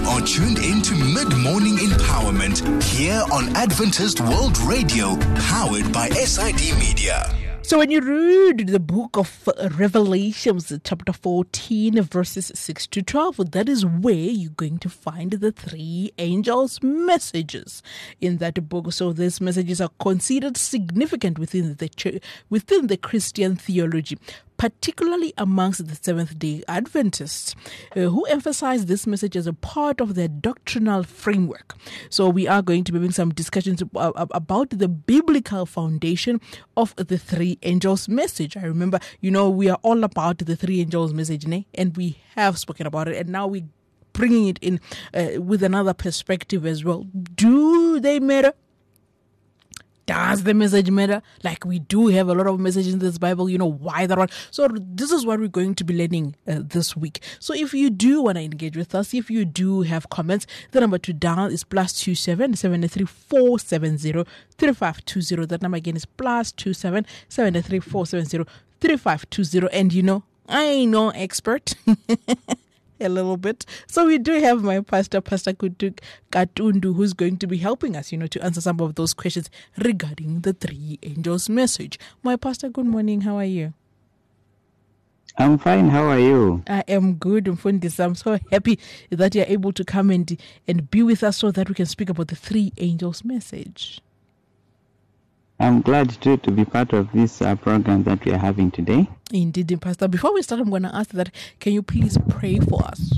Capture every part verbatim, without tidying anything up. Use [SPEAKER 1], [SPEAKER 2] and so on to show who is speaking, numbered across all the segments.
[SPEAKER 1] are tuned in to Mid-Morning Empowerment here on Adventist World Radio, powered by S I D Media.
[SPEAKER 2] So when you read the book of Revelations, chapter fourteen, verses six to twelve, that is where you're going to find the three angels' messages in that book. So these messages are considered significant within the church, within the Christian theology, particularly amongst the Seventh-day Adventists, uh, who emphasize this message as a part of their doctrinal framework. So we are going to be having some discussions about the biblical foundation of the three angels' message. I remember, you know, we are all about the three angels' message, né? And we have spoken about it, and now we bringing it in uh, with another perspective as well. Do they matter? Does the message matter? Like, we do have a lot of messages in this Bible, you know, why that one. So this is what we're going to be learning uh, this week. So if you do want to engage with us, if you do have comments, the number to dial is plus two seven seven three four seven zero three five two zero. That number again is plus two seven seven three four seven zero three five two zero. And you know, I ain't no expert. A little bit. So we do have my pastor, Pastor Kutuk Katundu, who's going to be helping us, you know, to answer some of those questions regarding the three angels' message. My pastor, good morning. How are you?
[SPEAKER 3] I'm fine. How are you?
[SPEAKER 2] I am good, Mfundisi. I'm so happy that you're able to come and, and be with us so that we can speak about the three angels' message.
[SPEAKER 3] I'm glad too to be part of this uh, program that we are having today.
[SPEAKER 2] Indeed, Pastor. Before we start, I'm going to ask that, can you please pray for us?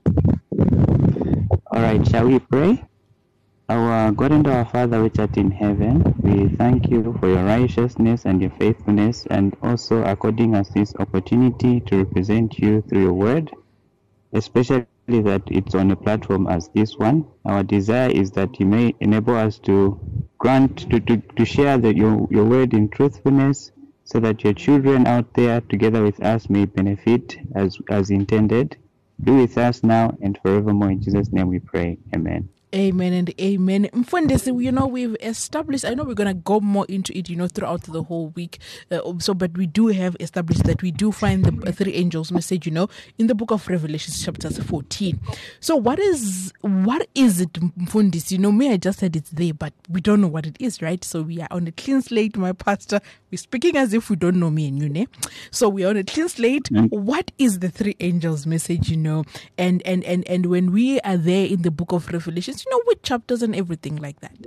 [SPEAKER 3] All right, shall we pray? Our God and our Father which art in heaven, we thank you for your righteousness and your faithfulness, and also according us this opportunity to represent you through your word, especially that it's on a platform as this one. Our desire is that you may enable us to grant, to, to, to share the, your, your word in truthfulness, so that your children out there together with us may benefit as, as intended. Be with us now and forevermore. In Jesus' name we pray. Amen.
[SPEAKER 2] Amen and amen. Mfundisi, you know, we've established, I know we're going to go more into it, you know, throughout the whole week. Uh, so, but we do have established that we do find the three angels message, you know, in the book of Revelation, chapter fourteen. So what is, what is it, Mfundisi? You know, me, I just said it's there, but we don't know what it is, right? So we are on a clean slate, my pastor. We're speaking as if we don't know me and you, né? So we are on a clean slate. Mm. What is the three angels message, you know? And, and, and, and when we are there in the book of Revelation, you know, with chapters and everything like that.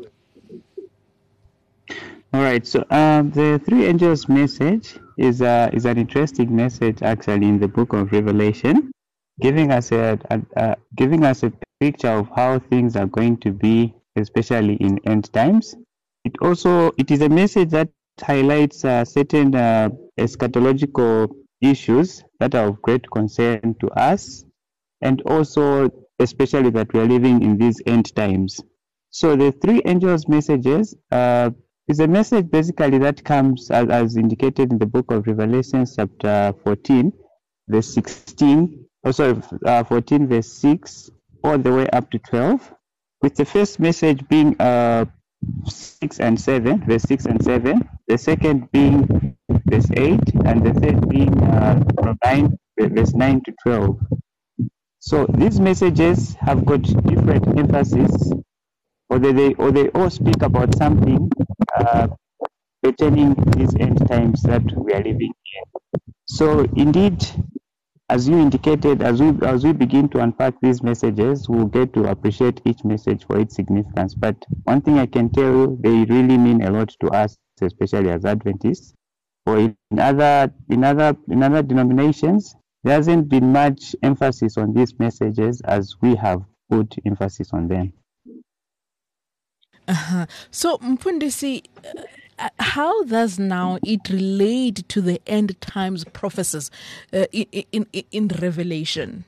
[SPEAKER 3] All right. So um, the three angels message is uh, is an interesting message actually in the book of Revelation, giving us a, a, a giving us a picture of how things are going to be, especially in end times. It also it is a message that highlights uh, certain uh, eschatological issues that are of great concern to us, and also especially that we are living in these end times. So the three angels' messages uh, is a message basically that comes as, as indicated in the book of Revelation, chapter fourteen, verse sixteen, oh sorry, uh, fourteen, verse six, all the way up to twelve, with the first message being uh, six and seven, verse six and seven, the second being verse eight, and the third being uh, from nine, verse nine to twelve. So these messages have got different emphasis, or they, they or they all speak about something uh, pertaining to these end times that we are living in. So indeed, as you indicated, as we as we begin to unpack these messages, we'll get to appreciate each message for its significance. But one thing I can tell you, they really mean a lot to us, especially as Adventists. Or in other in other in other denominations, there hasn't been much emphasis on these messages as we have put emphasis on them.
[SPEAKER 2] Uh-huh. So, Mfundisi, uh, how does now it relate to the end times prophecies uh, in, in, in Revelation?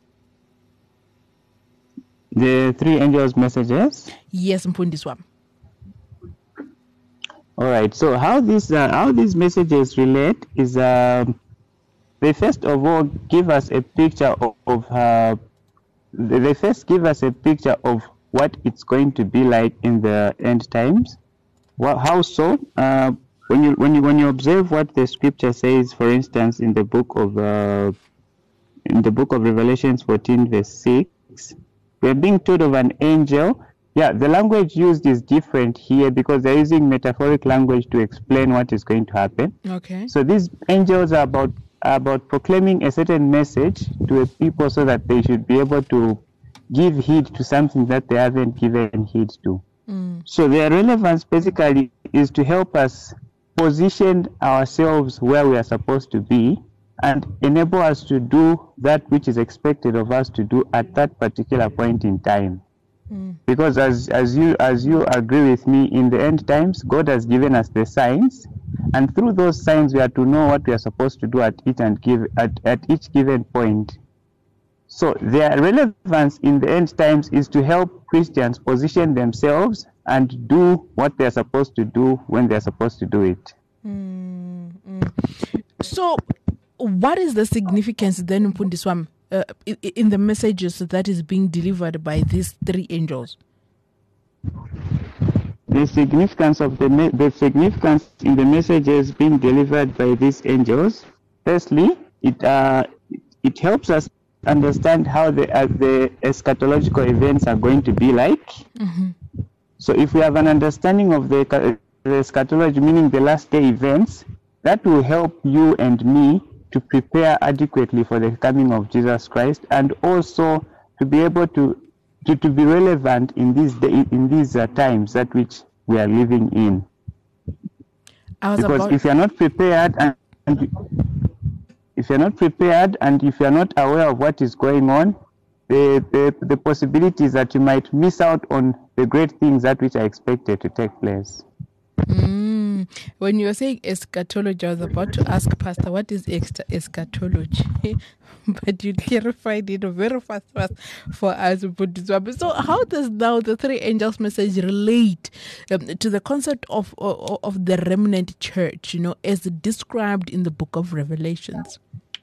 [SPEAKER 3] The three angels' messages?
[SPEAKER 2] Yes, Mfundisi.
[SPEAKER 3] All right. So, how these uh, how these messages relate is. Um, They first of all give us a picture of, of uh, they first give us a picture of what it's going to be like in the end times. Well, how so? Uh, when you when you when you observe what the scripture says, for instance, in the book of uh, in the book of Revelation fourteen, verse six, we are being told of an angel. Yeah, the language used is different here because they're using metaphoric language to explain what is going to happen.
[SPEAKER 2] Okay.
[SPEAKER 3] So these angels are about are about proclaiming a certain message to a people so that they should be able to give heed to something that they haven't given heed to.
[SPEAKER 2] Mm.
[SPEAKER 3] So their relevance basically is to help us position ourselves where we are supposed to be and enable us to do that which is expected of us to do at that particular point in time.
[SPEAKER 2] Mm.
[SPEAKER 3] Because as as you as you agree with me, in the end times, God has given us the signs, and through those signs we are to know what we are supposed to do at each and give at, at each given point. So their relevance in the end times is to help Christians position themselves and do what they are supposed to do when they are supposed to do it.
[SPEAKER 2] Mm, mm. So, what is the significance then, Mpundiswam, uh, in the messages that is being delivered by these three angels?
[SPEAKER 3] The significance of the me- the significance in the messages being delivered by these angels. Firstly, it uh, it helps us understand how the uh, the eschatological events are going to be like.
[SPEAKER 2] Mm-hmm.
[SPEAKER 3] So, if we have an understanding of the, the eschatology, meaning the last day events, that will help you and me to prepare adequately for the coming of Jesus Christ, and also to be able to to, to be relevant in these day, in these uh, times that which we are living in.
[SPEAKER 2] I was
[SPEAKER 3] because
[SPEAKER 2] about...
[SPEAKER 3] if you are not prepared and, and if you are not prepared and if you are not aware of what is going on, the, the the possibilities that you might miss out on the great things that which are expected to take place.
[SPEAKER 2] Mm. When you were saying eschatology, I was about to ask Pastor, what is ex- eschatology? But you clarified it very fast, fast for us. So how does now the three angels message relate um, to the concept of, of of the remnant church, you know, as described in the book of Revelations?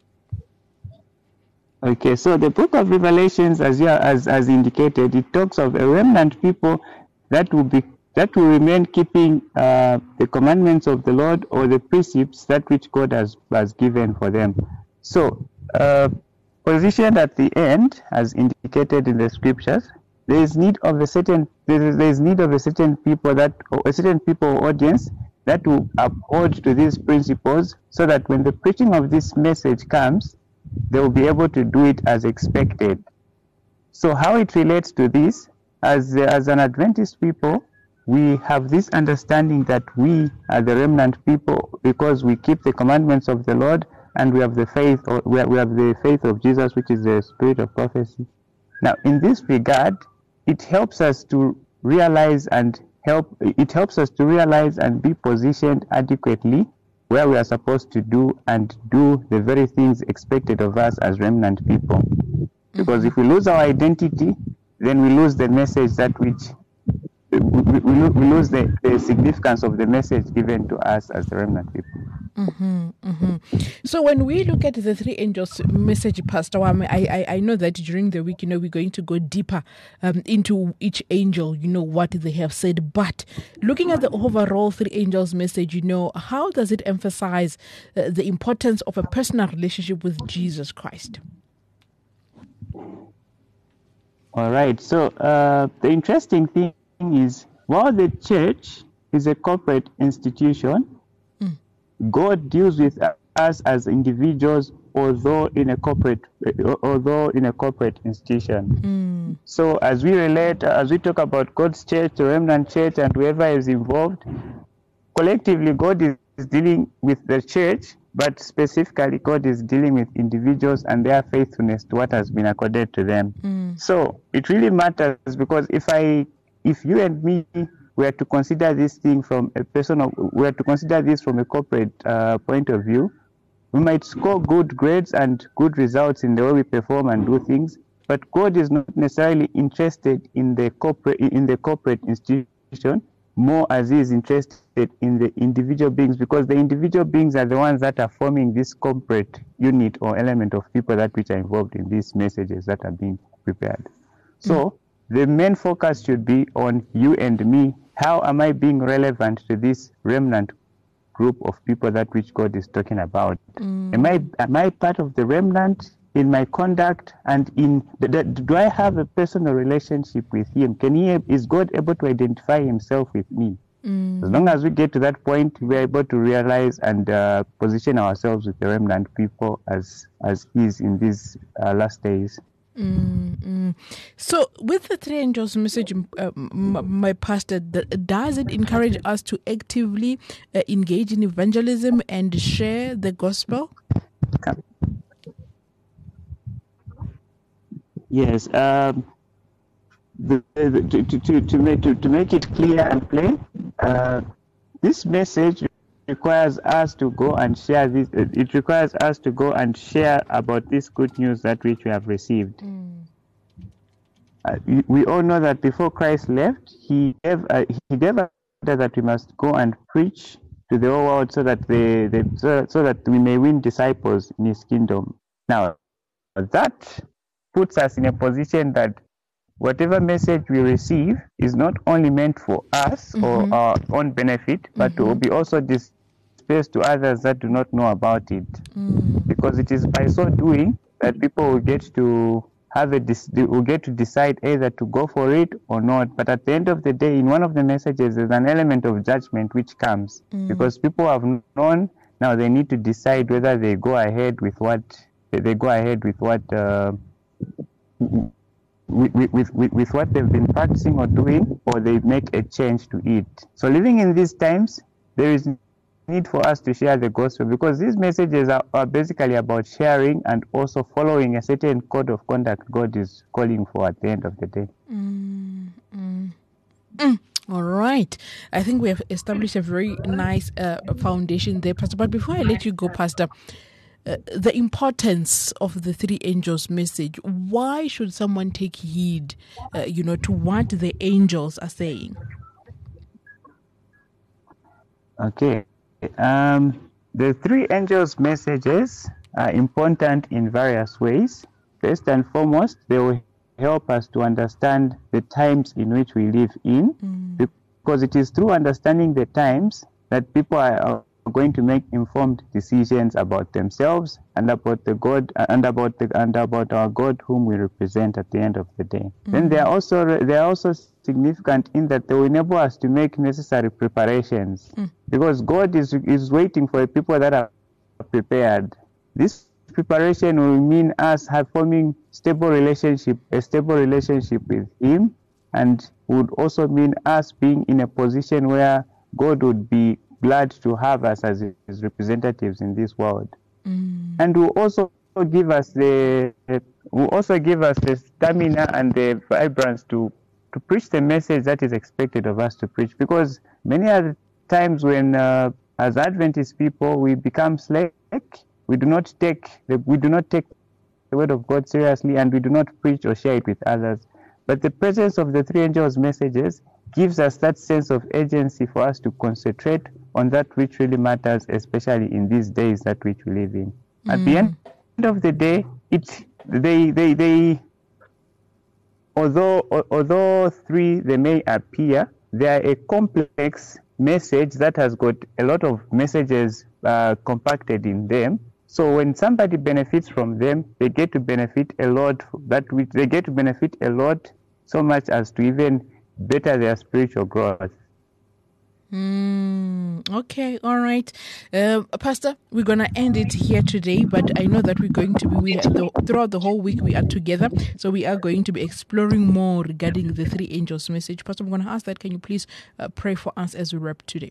[SPEAKER 3] Okay, so the book of Revelations, as you are, as as indicated, it talks of a remnant people that will be that will remain keeping uh, the commandments of the Lord or the precepts that which God has, has given for them. So, uh, positioned at the end, as indicated in the scriptures, there is need of a certain there is, there is need of a certain people that or a certain people audience that will uphold to these principles, so that when the preaching of this message comes, they will be able to do it as expected. So, how it relates to this, as as an Adventist people, we have this understanding that we are the remnant people because we keep the commandments of the Lord, and we have the faith, or we have, we have the faith of Jesus, which is the spirit of prophecy. Now, in this regard, it helps us to realize and help. It helps us to realize and be positioned adequately where we are supposed to do and do the very things expected of us as remnant people. Because if we lose our identity, then we lose the message that which. We, we, we lose the, the significance of the message given to us as the remnant people.
[SPEAKER 2] Mm-hmm, mm-hmm. So when we look at the three angels message, Pastor Wame, I, I I know that during the week, you know, we're going to go deeper um, into each angel, you know, what they have said. But looking at the overall three angels message, you know, how does it emphasize uh, the importance of a personal relationship with Jesus Christ?
[SPEAKER 3] All right. So uh, the interesting thing is, while the church is a corporate institution, mm. God deals with us as individuals, although in a corporate, although in a corporate institution. Mm. So as we relate, as we talk about God's church, the remnant church, and whoever is involved, collectively God is dealing with the church, but specifically God is dealing with individuals and their faithfulness to what has been accorded to them. Mm. So it really matters, because if I If you and me were to consider this thing from a personal, were to consider this from a corporate uh, point of view, we might score good grades and good results in the way we perform and do things. But God is not necessarily interested in the corporate in the corporate institution more as He is interested in the individual beings, because the individual beings are the ones that are forming this corporate unit or element of people that which are involved in these messages that are being prepared. So. Mm-hmm. The main focus should be on you and me. How am I being relevant to this remnant group of people that which God is talking about? Mm. Am I am I part of the remnant? in my conduct, and in the, the, do I have a personal relationship with him? Can he, is God able to identify himself with me? Mm. As long as we get to that point, we're able to realize and uh, position ourselves with the remnant people as as is in these uh, last days.
[SPEAKER 2] Mm-hmm. So, with the three angels message, uh, my pastor, does it encourage us to actively uh, engage in evangelism and share the gospel?
[SPEAKER 3] Yes. Um, the, the, to, to, to, make, to, to make it clear and plain, uh, this message requires us to go and share this. It requires us to go and share about this good news that which we have received. Mm. Uh, we, we all know that before Christ left, he gave uh, he gave us that we must go and preach to the whole world so that they, they so, so that we may win disciples in His kingdom. Now, that puts us in a position that whatever message we receive is not only meant for us mm-hmm. or our own benefit, but mm-hmm. will be also dispersed to others that do not know about it. Mm. Because it is by so doing that people will get to have a dis- will get to decide either to go for it or not. But at the end of the day, in one of the messages, there's an element of judgment which comes mm. because people have known. Now they need to decide whether they go ahead with what they go ahead with what. Uh, With, with, with, with what they've been practicing or doing, or they make a change to it. So living in these times, there is need for us to share the gospel, because these messages are, are basically about sharing and also following a certain code of conduct God is calling for at the end of the day.
[SPEAKER 2] Mm, mm, mm. All right. I think we have established a very nice uh, foundation there, Pastor. But before I let you go, Pastor, Uh, the importance of the three angels message. Why should someone take heed, uh, you know, to what the angels are saying?
[SPEAKER 3] Okay. Um, the three angels messages are important in various ways. First and foremost, they will help us to understand the times in which we live in, mm. because it is through understanding the times that people are, are going to make informed decisions about themselves and about the God and about the and about our God whom we represent at the end of the day. Mm-hmm. Then they are also they are also significant in that they will enable us to make necessary preparations, mm. because God is is waiting for people that are prepared. This preparation will mean us have forming stable relationship, a stable relationship with Him, and would also mean us being in a position where God would be glad to have us as His representatives in this world, mm. and will also give us the will also give us the stamina and the vibrance to to preach the message that is expected of us to preach. Because many other times when uh, as Adventist people we become slack, we do not take the, we do not take the word of God seriously, and we do not preach or share it with others. But the presence of the three angels messages gives us that sense of agency for us to concentrate on that which really matters, especially in these days that which we live in. Mm. At the end of the day, it they they they although although three they may appear, they are a complex message that has got a lot of messages uh, compacted in them. So when somebody benefits from them, they get to benefit a lot. That which they get to benefit a lot, so much as to even better their spiritual growth.
[SPEAKER 2] Mm, okay, all right. Uh, Pastor, we're going to end it here today, but I know that we're going to be, we the, throughout the whole week we are together, so we are going to be exploring more regarding the three angels message. Pastor, I'm going to ask that, can you please uh, pray for us as we wrap today?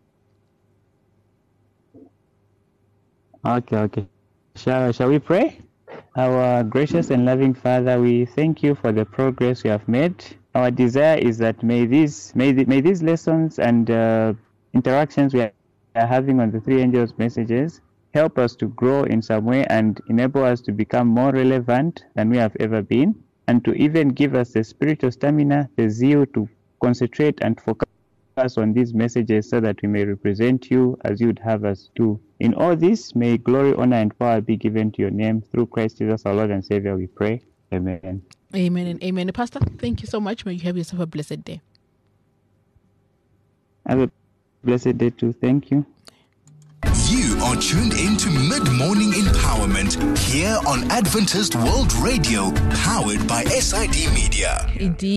[SPEAKER 3] Okay, okay. Shall, shall we pray? Our gracious and loving Father, we thank you for the progress we have made. Our desire is that may these may, the, may these lessons and uh, interactions we are having on the three angels messages help us to grow in some way and enable us to become more relevant than we have ever been, and to even give us the spiritual stamina, the zeal to concentrate and focus on these messages so that we may represent you as you would have us do. In all this, may glory, honor, and power be given to your name through Christ Jesus, our Lord and Savior, we pray. Amen.
[SPEAKER 2] Amen and amen. Pastor, thank you so much. May you have yourself a blessed day.
[SPEAKER 3] Have a blessed day too. Thank you.
[SPEAKER 1] You are tuned into Mid-Morning Empowerment here on Adventist World Radio, powered by S I D Media.
[SPEAKER 2] Indeed.